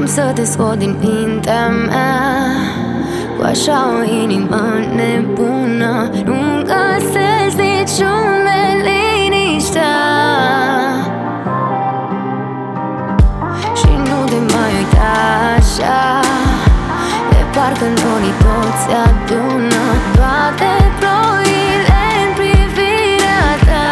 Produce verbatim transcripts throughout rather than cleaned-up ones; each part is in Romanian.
să te scot din mintea mea. Cu așa o inimă nebună nu găsesc niciunde liniștea. Și nu te mai uita așa, de parcă norii toți se adună, toate ploile în privirea ta.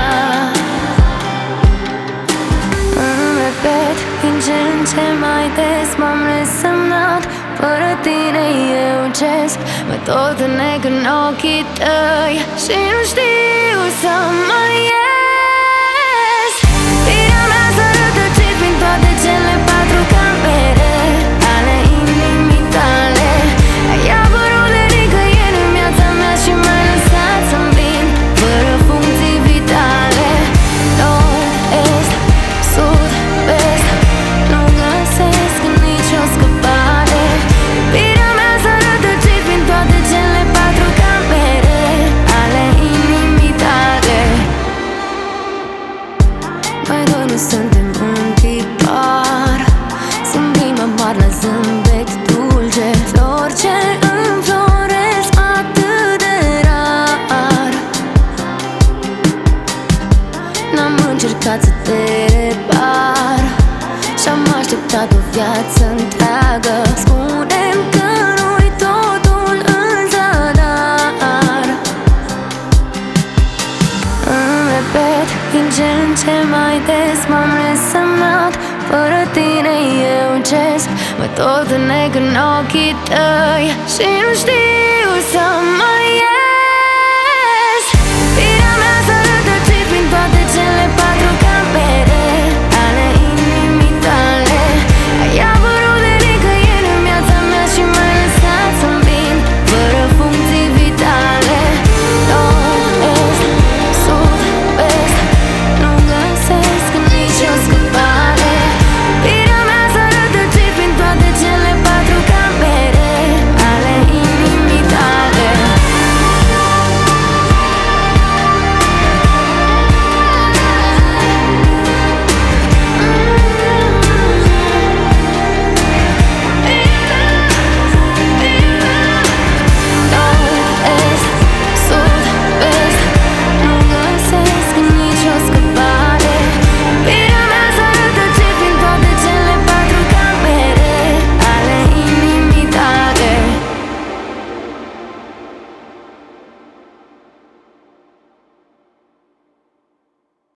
Îmi repet din ce în ce mai des, m-am resemnat. Fără tine eu gest, mă tot înnec în ochii tăi și nu știu să mai ies. Firea mea să rătăcesc prin toate cele patru camere ale inimii tale. Ai apărut de nicăieri în viața mea și m-ai lăsat să-mi vin fără funcții vitale. Nord, est, sud, vest, nu găsesc nicio scăpare. Firea mea să rătăcesc prin toate cele patru camere ale inimii tale. Noi doi nu suntem un tipar, zâmbim amar la zâmbet dulce, flori ce înfloresc atât de rar. N-am încercat să te repar și-am așteptat o viață întreagă. Spune-mi că nu-i totul în zadar. Îmi repet din ce în ce mai des, m-am resemnat. Fără tine eu gest, mă tot înnec în ochii tăi și nu știu să mai